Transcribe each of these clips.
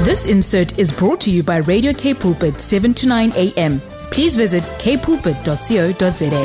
This insert is brought to you by Radio K Pulpit 7 to 9 a.m. Please visit kpulpit.co.za.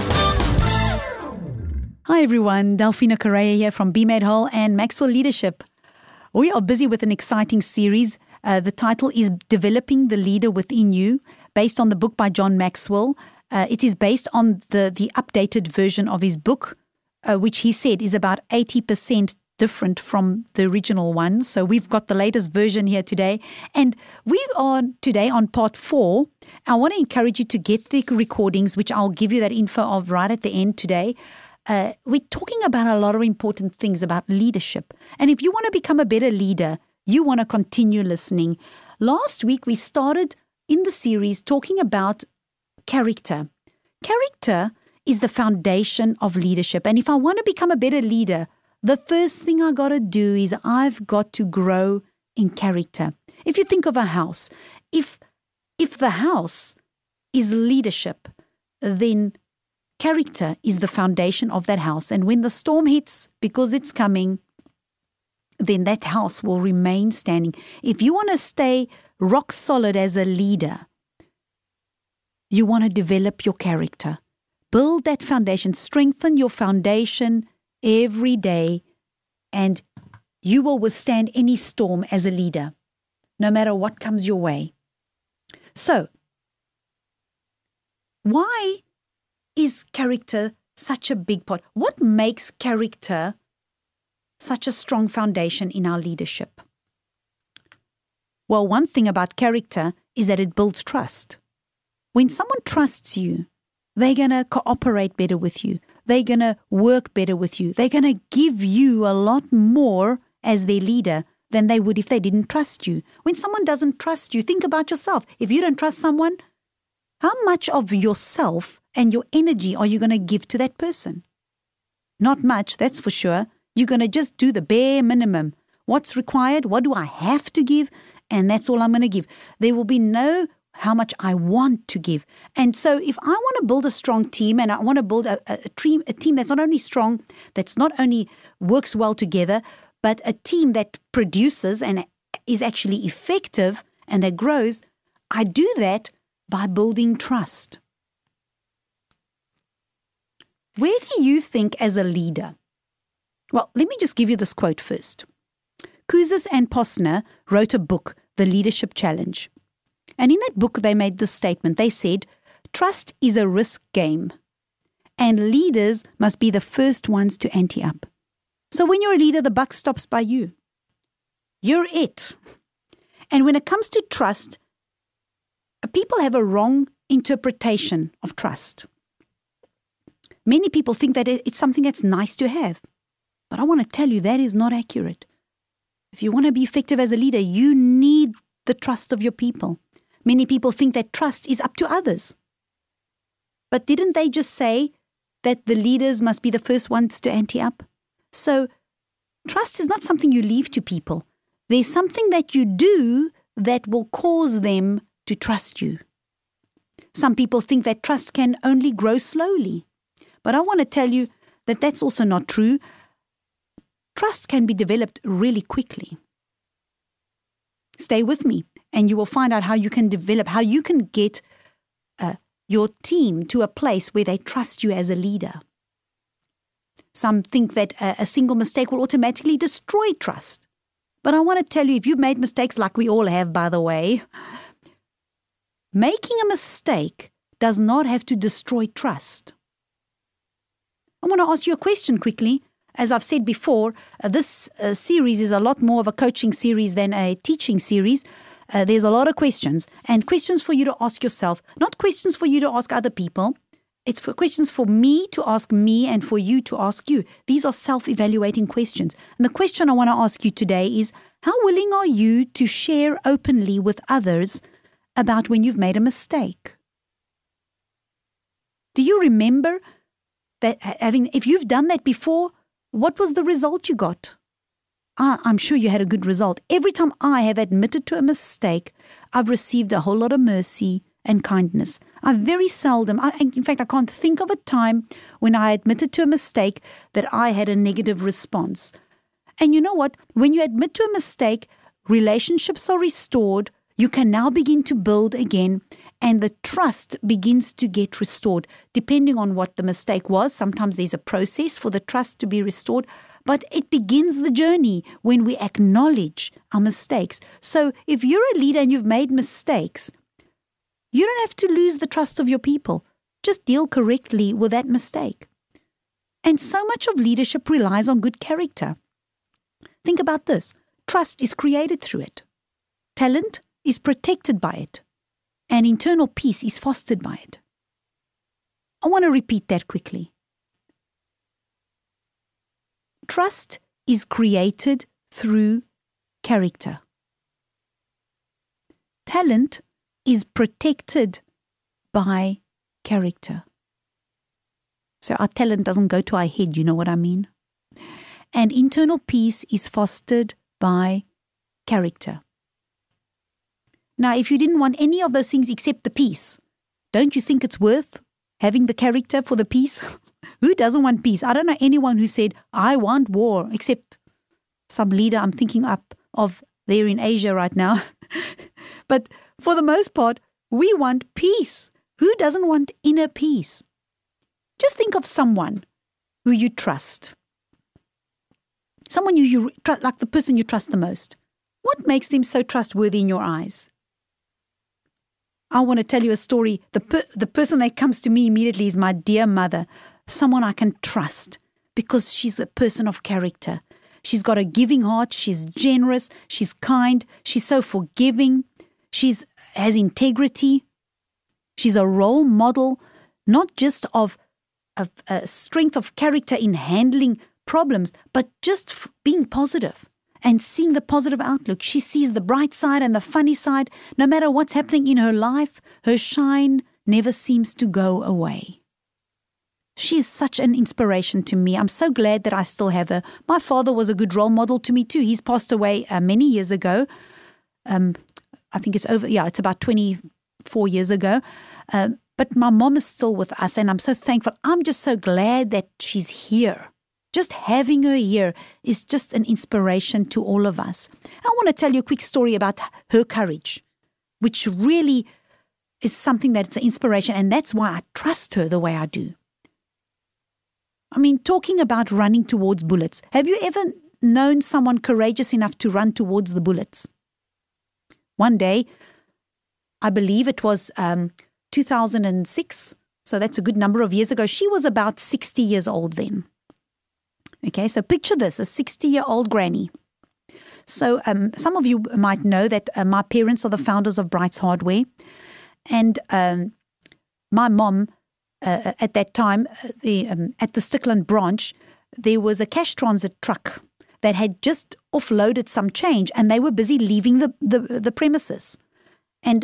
Hi everyone, Delphina Correa here from BMed Hall and Maxwell Leadership. We are busy with an exciting series. The title is Developing the Leader Within You, based on the book by John Maxwell. It is based on the updated version of his book, which he said is about 80% different from the original one. So we've got the latest version here today. And we are today on part 4. I want to encourage you to get the recordings, which I'll give you that info of right at the end today. We're talking about a lot of important things about leadership. And if you want to become a better leader, you want to continue listening. Last week, we started in the series talking about character. Character is the foundation of leadership. And if I want to become a better leader, the first thing I got to do is I've got to grow in character. If you think of a house, if the house is leadership, then character is the foundation of that house. And when the storm hits, because it's coming, then that house will remain standing. If you want to stay rock solid as a leader, you want to develop your character. Build that foundation. Strengthen your foundation every day, and you will withstand any storm as a leader, no matter what comes your way. So, why is character such a big part? What makes character such a strong foundation in our leadership? Well, one thing about character is that it builds trust. When someone trusts you, they're going to cooperate better with you. They're going to work better with you. They're going to give you a lot more as their leader than they would if they didn't trust you. When someone doesn't trust you, think about yourself. If you don't trust someone, how much of yourself and your energy are you going to give to that person? Not much, that's for sure. You're going to just do the bare minimum. What's required? What do I have to give? And that's all I'm going to give. There will be no how much I want to give. And so if I want to build a strong team, and I want to build a team that's not only strong, that's not only works well together, but a team that produces and is actually effective and that grows, I do that by building trust. Where do you think as a leader? Well, let me just give you this quote first. Kouzes and Posner wrote a book, The Leadership Challenge. And in that book, they made this statement. They said, trust is a risk game, and leaders must be the first ones to ante up. So when you're a leader, the buck stops by you. You're it. And when it comes to trust, people have a wrong interpretation of trust. Many people think that it's something that's nice to have. But I want to tell you that is not accurate. If you want to be effective as a leader, you need the trust of your people. Many people think that trust is up to others. But didn't they just say that the leaders must be the first ones to ante up? So trust is not something you leave to people. There's something that you do that will cause them to trust you. Some people think that trust can only grow slowly. But I want to tell you that that's also not true. Trust can be developed really quickly. Stay with me, and you will find out how you can develop, how you can get your team to a place where they trust you as a leader. Some think that a single mistake will automatically destroy trust. But I want to tell you, if you've made mistakes, like we all have, by the way, making a mistake does not have to destroy trust. I want to ask you a question quickly. As I've said before, this series is a lot more of a coaching series than a teaching series. There's a lot of questions, and questions for you to ask yourself, not questions for you to ask other people. It's for questions for me to ask me and for you to ask you. These are self-evaluating questions. And the question I want to ask you today is, how willing are you to share openly with others about when you've made a mistake? Do you remember that if you've done that before, what was the result you got? I'm sure you had a good result. Every time I have admitted to a mistake, I've received a whole lot of mercy and kindness. I very seldom, in fact, I can't think of a time when I admitted to a mistake that I had a negative response. And you know what? When you admit to a mistake, relationships are restored, you can now begin to build again, and the trust begins to get restored, depending on what the mistake was. Sometimes there's a process for the trust to be restored, but it begins the journey when we acknowledge our mistakes. So if you're a leader and you've made mistakes, you don't have to lose the trust of your people. Just deal correctly with that mistake. And so much of leadership relies on good character. Think about this. Trust is created through it. Talent is protected by it. And internal peace is fostered by it. I want to repeat that quickly. Trust is created through character. Talent is protected by character. So our talent doesn't go to our head, you know what I mean? And internal peace is fostered by character. Now, if you didn't want any of those things except the peace, don't you think it's worth having the character for the peace? Who doesn't want peace? I don't know anyone who said, I want war, except some leader I'm thinking up of there in Asia right now. But for the most part, we want peace. Who doesn't want inner peace? Just think of someone who you trust. Someone you trust, like the person you trust the most. What makes them so trustworthy in your eyes? I want to tell you a story. The person that comes to me immediately is my dear mother, someone I can trust because she's a person of character. She's got a giving heart. She's generous. She's kind. She's so forgiving. She has integrity. She's a role model, not just of a strength of character in handling problems, but just being positive and seeing the positive outlook. She sees the bright side and the funny side. No matter what's happening in her life, her shine never seems to go away. She is such an inspiration to me. I'm so glad that I still have her. My father was a good role model to me too. He's passed away many years ago. I think it's about 24 years ago. But my mom is still with us and I'm so thankful. I'm just so glad that she's here. Just having her here is just an inspiration to all of us. I want to tell you a quick story about her courage, which really is something that's an inspiration, and that's why I trust her the way I do. I mean, talking about running towards bullets, have you ever known someone courageous enough to run towards the bullets? One day, I believe it was 2006, so that's a good number of years ago. She was about 60 years old then. Okay, so picture this, a 60-year-old granny. So some of you might know that my parents are the founders of Bright's Hardware. And my mom, at that time, at the Stickland branch, there was a cash transit truck that had just offloaded some change and they were busy leaving the premises. And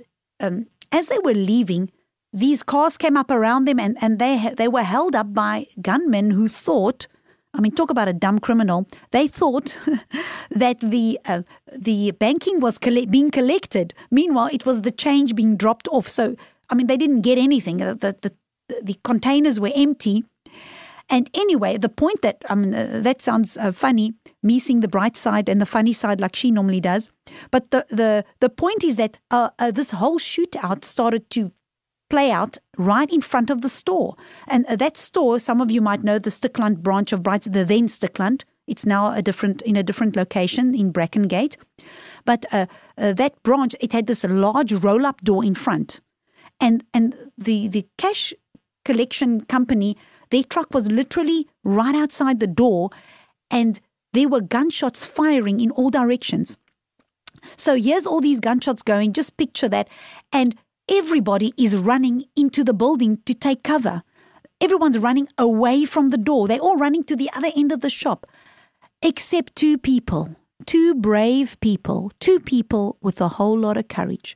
as they were leaving, these cars came up around them and they were held up by gunmen who thought, I mean, talk about a dumb criminal. They thought that the banking was being collected. Meanwhile, it was the change being dropped off. So, I mean, they didn't get anything. The containers were empty. And anyway, the point that, that sounds funny, me seeing the bright side and the funny side like she normally does. But the point is that this whole shootout started to play out right in front of the store. And that store, some of you might know the Stickland branch of Brights, the then Stickland. It's now in a different location in Brackengate. But that branch, it had this large roll-up door in front. And the cash collection company, their truck was literally right outside the door and there were gunshots firing in all directions. So here's all these gunshots going, just picture that. And everybody is running into the building to take cover. Everyone's running away from the door. They're all running to the other end of the shop, except two people, two brave people, two people with a whole lot of courage.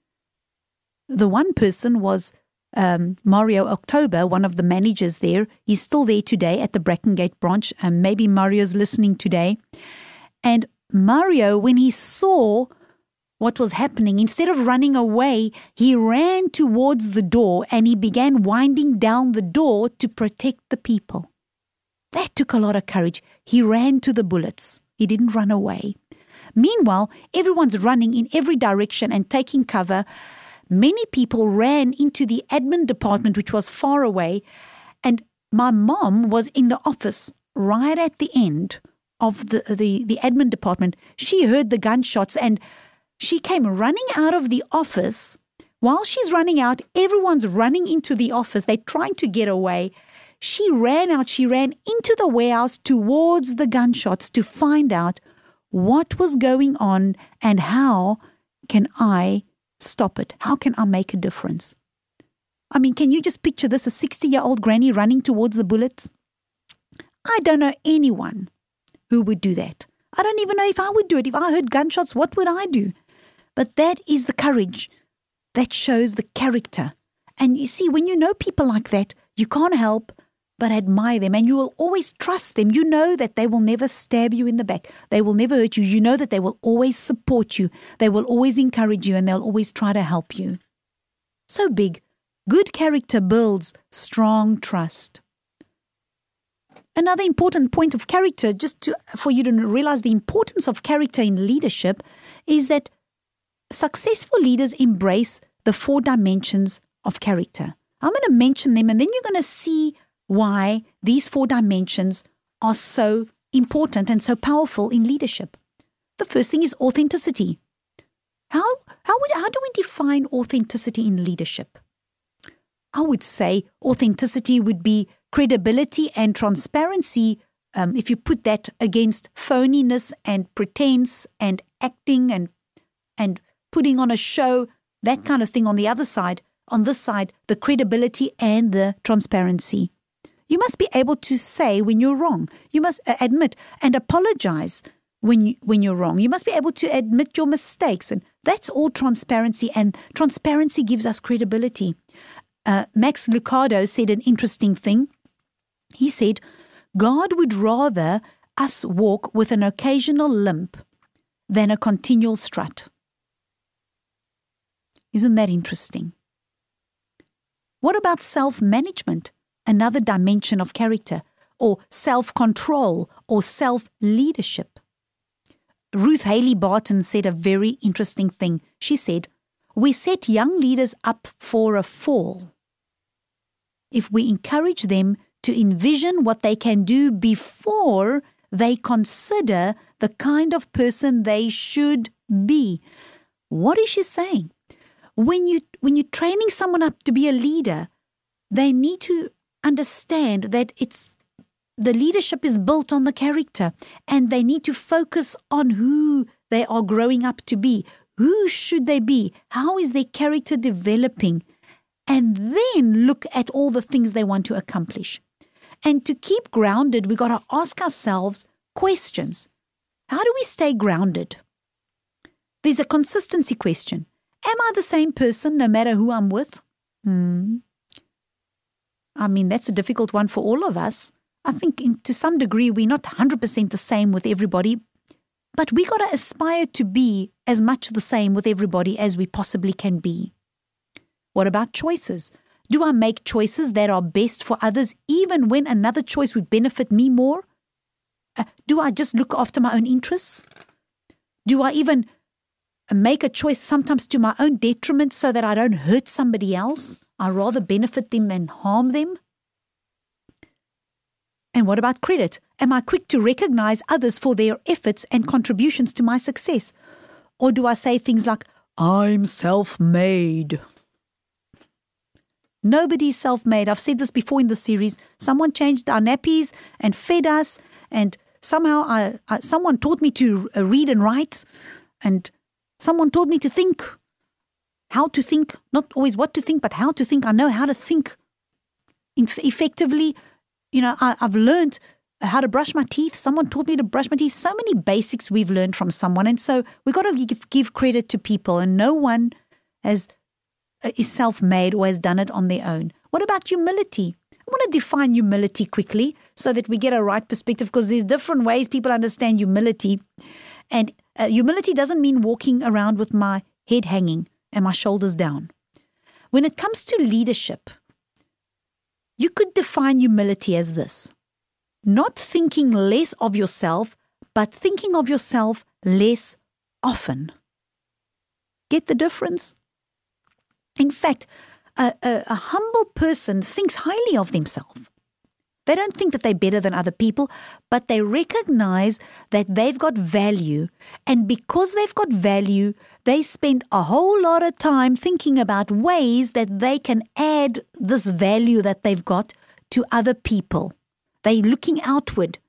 The one person was Mario October, one of the managers there. He's still there today at the Brackengate branch. Maybe Mario's listening today. And Mario, when he saw what was happening, instead of running away, he ran towards the door and he began winding down the door to protect the people. That took a lot of courage. He ran to the bullets. He didn't run away. Meanwhile, everyone's running in every direction and taking cover. Many people ran into the admin department, which was far away, and my mom was in the office right at the end of the admin department. She heard the gunshots and she came running out of the office. While she's running out, everyone's running into the office. They're trying to get away. She ran out. She ran into the warehouse towards the gunshots to find out what was going on and how can I stop it? How can I make a difference? I mean, can you just picture this, a 60-year-old granny running towards the bullets? I don't know anyone who would do that. I don't even know if I would do it. If I heard gunshots, what would I do? But that is the courage. That shows the character. And you see, when you know people like that, you can't help but admire them, and you will always trust them. You know that they will never stab you in the back. They will never hurt you. You know that they will always support you. They will always encourage you, and they'll always try to help you. So big. Good character builds strong trust. Another important point of character, for you to realize the importance of character in leadership, is that successful leaders embrace the 4 dimensions of character. I'm going to mention them, and then you're going to see why these 4 dimensions are so important and so powerful in leadership. The first thing is authenticity. How do we define authenticity in leadership? I would say authenticity would be credibility and transparency, if you put that against phoniness and pretense and acting and putting on a show, that kind of thing on the other side. On this side, the credibility and the transparency. You must be able to say when you're wrong. You must admit and apologize when you're wrong. You must be able to admit your mistakes. And that's all transparency. And transparency gives us credibility. Max Lucado said an interesting thing. He said, God would rather us walk with an occasional limp than a continual strut. Isn't that interesting? What about self-management? Another dimension of character, or self-control, or self-leadership. Ruth Haley Barton said a very interesting thing. She said, we set young leaders up for a fall if we encourage them to envision what they can do before they consider the kind of person they should be. What is she saying? When you're training someone up to be a leader, they need to understand that the leadership is built on the character, and they need to focus on who they are growing up to be. Who should they be? How is their character developing? And then look at all the things they want to accomplish. And to keep grounded, we got to ask ourselves questions. How do we stay grounded? There's a consistency question. Am I the same person no matter who I'm with? I mean, that's a difficult one for all of us. I think to some degree we're not 100% the same with everybody, but we got to aspire to be as much the same with everybody as we possibly can be. What about choices? Do I make choices that are best for others even when another choice would benefit me more? Do I just look after my own interests? Do I even make a choice sometimes to my own detriment so that I don't hurt somebody else? I rather benefit them than harm them. And what about credit? Am I quick to recognize others for their efforts and contributions to my success? Or do I say things like, I'm self-made? Nobody's self-made. I've said this before in the series. Someone changed our nappies and fed us, and somehow someone taught me to read and write, and someone taught me to think. How to think, not always what to think, but how to think. I know how to think effectively. You know, I've learned how to brush my teeth. Someone taught me to brush my teeth. So many basics we've learned from someone. And so we've got to give credit to people, and no one is self-made or has done it on their own. What about humility? I want to define humility quickly so that we get a right perspective, because there's different ways people understand humility. And humility doesn't mean walking around with my head hanging and my shoulders down. When it comes to leadership, you could define humility as this: not thinking less of yourself, but thinking of yourself less often. Get the difference? In fact, a humble person thinks highly of themselves. They don't think that they're better than other people, but they recognize that they've got value. And because they've got value, they spend a whole lot of time thinking about ways that they can add this value that they've got to other people. They're looking outward.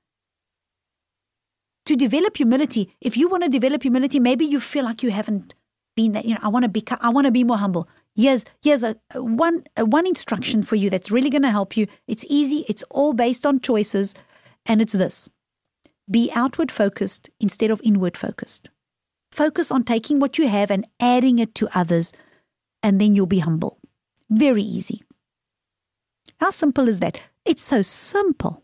To develop humility, if you want to develop humility, maybe you feel like you haven't been that, I want to be more humble. Here's one instruction for you that's really going to help you. It's easy. It's all based on choices. And it's this. Be outward focused instead of inward focused. Focus on taking what you have and adding it to others, and then you'll be humble. Very easy. How simple is that? It's so simple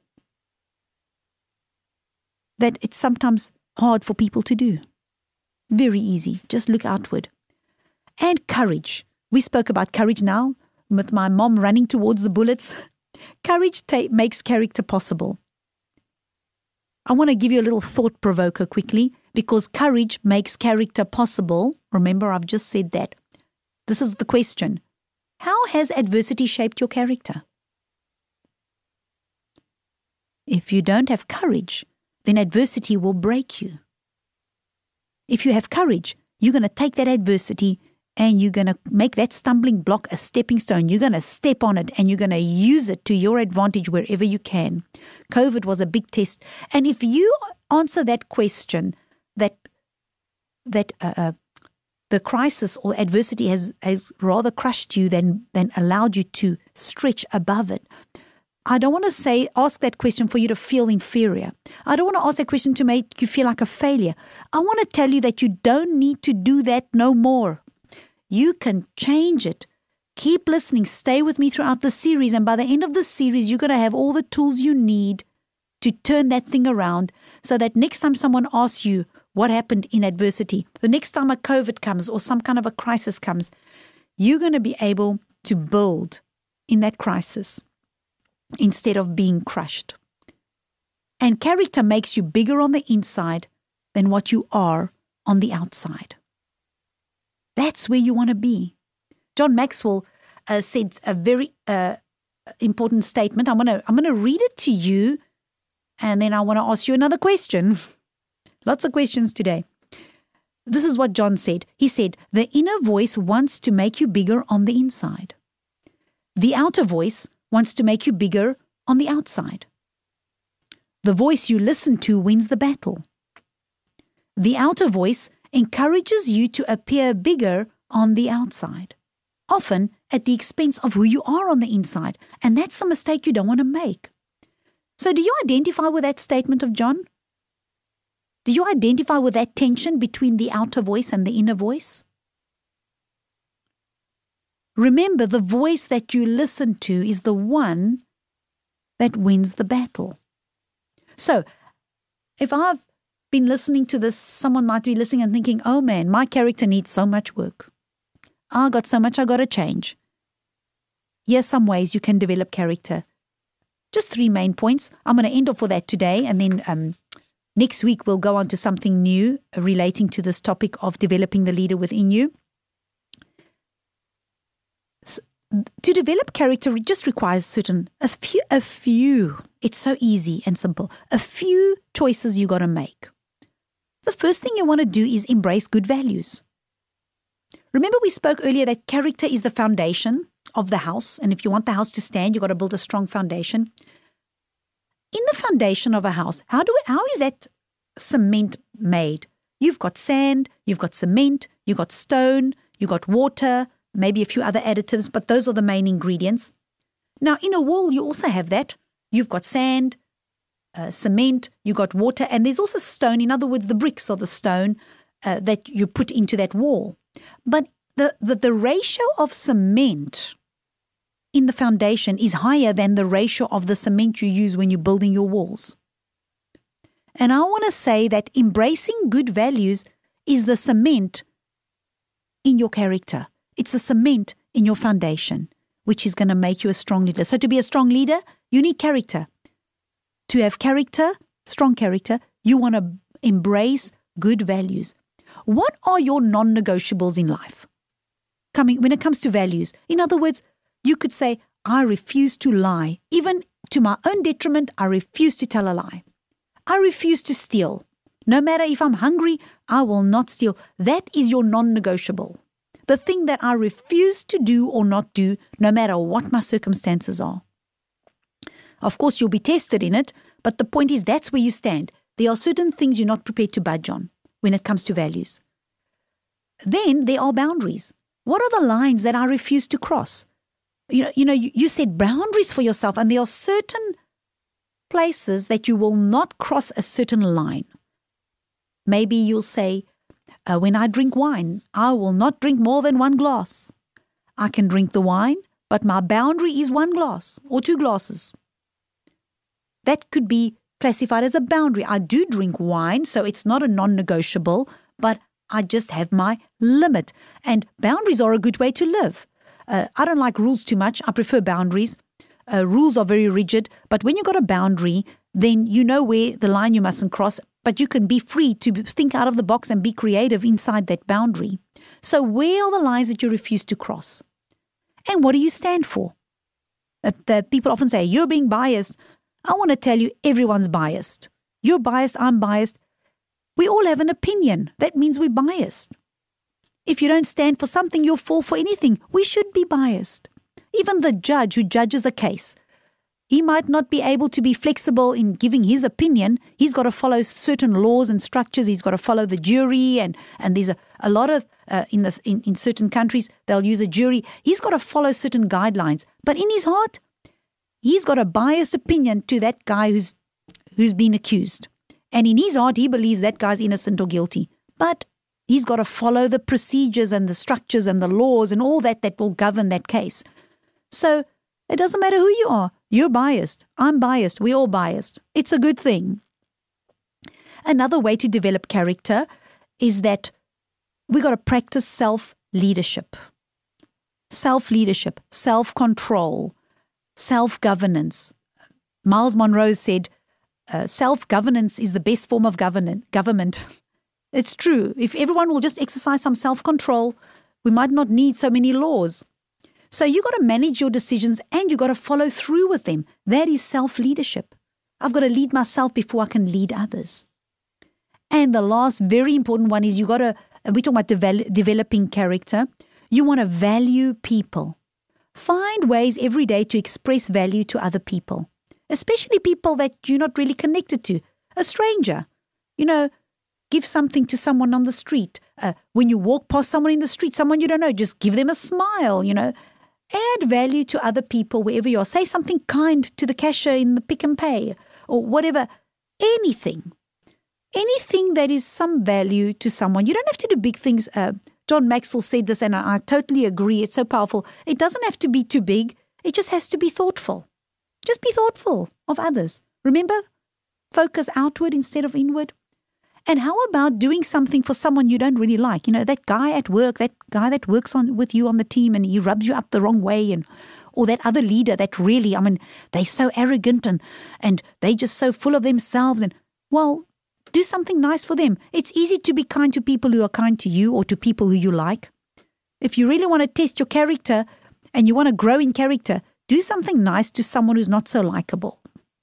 that it's sometimes hard for people to do. Very easy. Just look outward. And courage. We spoke about courage now with my mom running towards the bullets. Courage makes character possible. I want to give you a little thought provoker quickly, because courage makes character possible. Remember, I've just said that. This is the question. How has adversity shaped your character? If you don't have courage, then adversity will break you. If you have courage, you're going to take that adversity and you're going to make that stumbling block a stepping stone. You're going to step on it and you're going to use it to your advantage wherever you can. COVID was a big test. And if you answer that question, that the crisis or adversity has rather crushed you than allowed you to stretch above it, I don't want to ask that question for you to feel inferior. I don't want to ask that question to make you feel like a failure. I want to tell you that you don't need to do that no more. You can change it. Keep listening. Stay with me throughout the series. And by the end of the series, you're going to have all the tools you need to turn that thing around, so that next time someone asks you what happened in adversity, the next time a COVID comes or some kind of a crisis comes, you're going to be able to build in that crisis instead of being crushed. And character makes you bigger on the inside than what you are on the outside. That's where you want to be. John Maxwell said a very important statement. I'm going to read it to you, and then I want to ask you another question. Lots of questions today. This is what John said. He said, the inner voice wants to make you bigger on the inside. The outer voice wants to make you bigger on the outside. The voice you listen to wins the battle. The outer voice encourages you to appear bigger on the outside, often at the expense of who you are on the inside. And that's the mistake you don't want to make. So do you identify with that statement of John? Do you identify with that tension between the outer voice and the inner voice? Remember, the voice that you listen to is the one that wins the battle. So, if I've been listening to this, someone might be listening and thinking, oh man, my character needs so much work. I got so much I got to change. Here's some ways you can develop character. Just 3 main points. I'm going to end off with that today, and then next week we'll go on to something new relating to this topic of developing the leader within you. To develop character, it just requires a few, it's so easy and simple, a few choices you got to make. The first thing you want to do is embrace good values. Remember we spoke earlier that character is the foundation of the house, and if you want the house to stand, you've got to build a strong foundation. In the foundation of a house, how is that cement made? You've got sand, you've got cement, you've got stone, you've got water, maybe a few other additives, but those are the main ingredients. Now, in a wall, you also have that. You've got sand, cement, you've got water, and there's also stone. In other words, the bricks or the stone that you put into that wall. But the ratio of cement in the foundation is higher than the ratio of the cement you use when you're building your walls. And I want to say that embracing good values is the cement in your character. It's the cement in your foundation, which is going to make you a strong leader. So to be a strong leader, you need character. To have character, strong character, you want to embrace good values. What are your non-negotiables in life? When it comes to values, in other words, you could say, I refuse to lie. Even to my own detriment, I refuse to tell a lie. I refuse to steal. No matter if I'm hungry, I will not steal. That is your non-negotiable. The thing that I refuse to do or not do, no matter what my circumstances are. Of course, you'll be tested in it, but the point is that's where you stand. There are certain things you're not prepared to budge on when it comes to values. Then there are boundaries. What are the lines that I refuse to cross? You set boundaries for yourself, and there are certain places that you will not cross a certain line. Maybe you'll say, when I drink wine, I will not drink more than 1 glass. I can drink the wine, but my boundary is 1 glass or 2 glasses. That could be classified as a boundary. I do drink wine, so it's not a non-negotiable, but I just have my limit. And boundaries are a good way to live. I don't like rules too much. I prefer boundaries. Rules are very rigid, but when you've got a boundary, then you know where the line you mustn't cross, but you can be free to think out of the box and be creative inside that boundary. So where are the lines that you refuse to cross? And what do you stand for? The people often say, you're being biased. I want to tell you, everyone's biased. You're biased, I'm biased. We all have an opinion. That means we're biased. If you don't stand for something, you'll fall for anything. We should be biased. Even the judge who judges a case, he might not be able to be flexible in giving his opinion. He's got to follow certain laws and structures. He's got to follow the jury, and there's a lot of, in certain countries, they'll use a jury. He's got to follow certain guidelines. But in his heart, he's got a biased opinion to that guy who's been accused. And in his heart, he believes that guy's innocent or guilty. But he's got to follow the procedures and the structures and the laws and all that will govern that case. So it doesn't matter who you are. You're biased. I'm biased. We're all biased. It's a good thing. Another way to develop character is that we got to practice self-leadership. Self-leadership, self-control, self-governance. Miles Monroe said, self-governance is the best form of government. It's true. If everyone will just exercise some self-control, we might not need so many laws. So you got to manage your decisions and you got to follow through with them. That is self-leadership. I've got to lead myself before I can lead others. And the last very important one is you got to, and we talk about developing character, you want to value people. Find ways every day to express value to other people, especially people that you're not really connected to. A stranger, give something to someone on the street. When you walk past someone in the street, someone you don't know, just give them a smile, Add value to other people wherever you are. Say something kind to the cashier in the Pick and Pay or whatever. Anything that is some value to someone. You don't have to do big things. John Maxwell said this, and I totally agree. It's so powerful. It doesn't have to be too big. It just has to be thoughtful. Just be thoughtful of others. Remember, focus outward instead of inward. And how about doing something for someone you don't really like? That guy at work, that guy that works with you on the team and he rubs you up the wrong way, or that other leader that really, they're so arrogant and they're just so full of themselves. And, do something nice for them. It's easy to be kind to people who are kind to you or to people who you like. If you really want to test your character and you want to grow in character, do something nice to someone who's not so likable.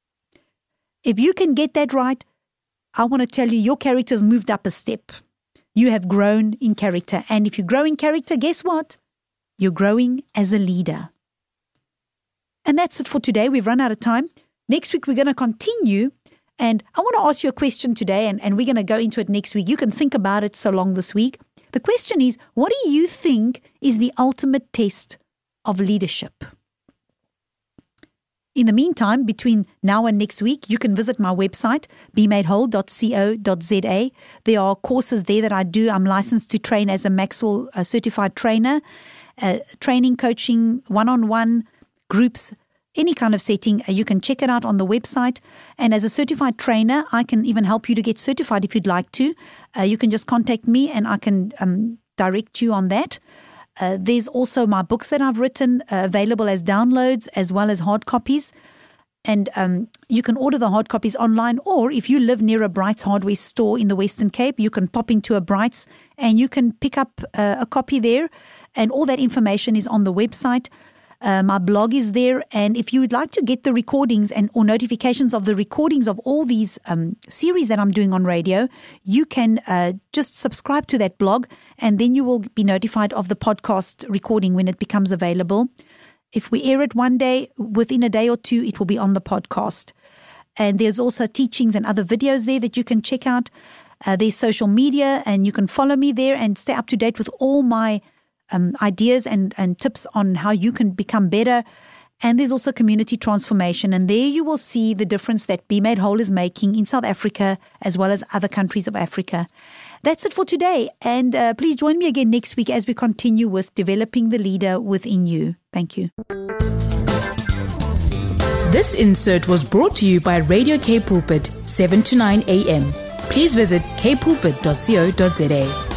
If you can get that right, I want to tell you, your character's moved up a step. You have grown in character. And if you grow in character, guess what? You're growing as a leader. And that's it for today. We've run out of time. Next week, we're going to continue. And I want to ask you a question today, and we're going to go into it next week. You can think about it so long this week. The question is, what do you think is the ultimate test of leadership? In the meantime, between now and next week, you can visit my website, bemadewhole.co.za. There are courses there that I do. I'm licensed to train as a Maxwell certified trainer, training, coaching, one-on-one, groups, any kind of setting. You can check it out on the website. And as a certified trainer, I can even help you to get certified if you'd like to. You can just contact me and I can direct you on that. There's also my books that I've written available as downloads as well as hard copies. And you can order the hard copies online, or if you live near a Brights hardware store in the Western Cape, you can pop into a Brights and you can pick up a copy there. And all that information is on the website. My blog is there. And if you would like to get the recordings or notifications of the recordings of all these series that I'm doing on radio, you can just subscribe to that blog, and then you will be notified of the podcast recording when it becomes available. If we air it one day, within a day or two, it will be on the podcast. And there's also teachings and other videos there that you can check out. There's social media, and you can follow me there and stay up to date with all my ideas and tips on how you can become better. And there's also community transformation. And there you will see the difference that Be Made Whole is making in South Africa as well as other countries of Africa. That's it for today. And please join me again next week as we continue with developing the leader within you. Thank you. This insert was brought to you by Radio K Pulpit, 7 to 9 a.m. Please visit kpulpit.co.za.